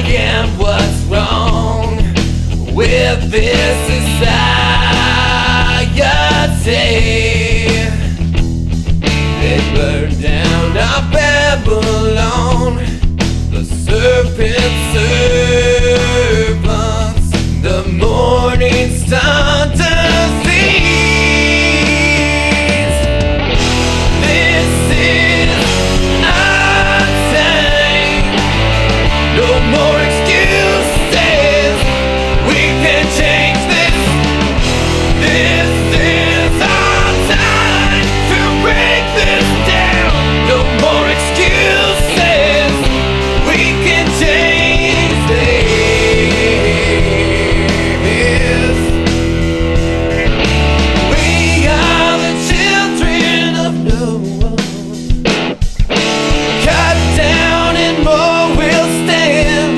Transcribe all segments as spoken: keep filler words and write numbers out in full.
again, what's wrong with this society? They burned down our Babylon, the serpent servants, the morning star disease. This is our time. No more excuses. We can change this. This is our time to break this down. No more excuses. We can change this. We are the children of Noah. Cut down and more will stand.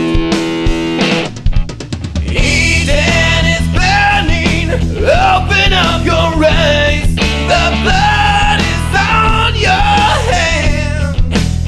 Eden is burning. Open up your eyes. The blood is on your hands.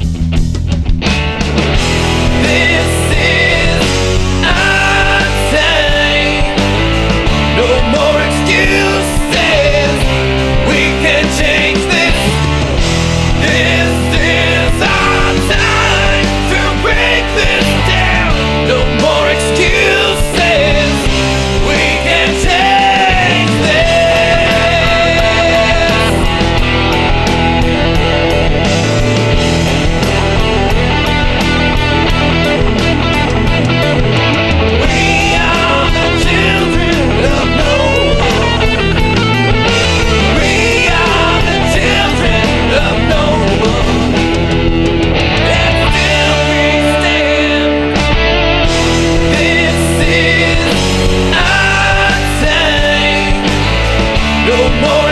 This is our time. No more excuses. We can change this. This is our time to break this down. No more excuses. We can change this. We are the children of Noah. We are the children of Noah. And still we stand. This is our time. No more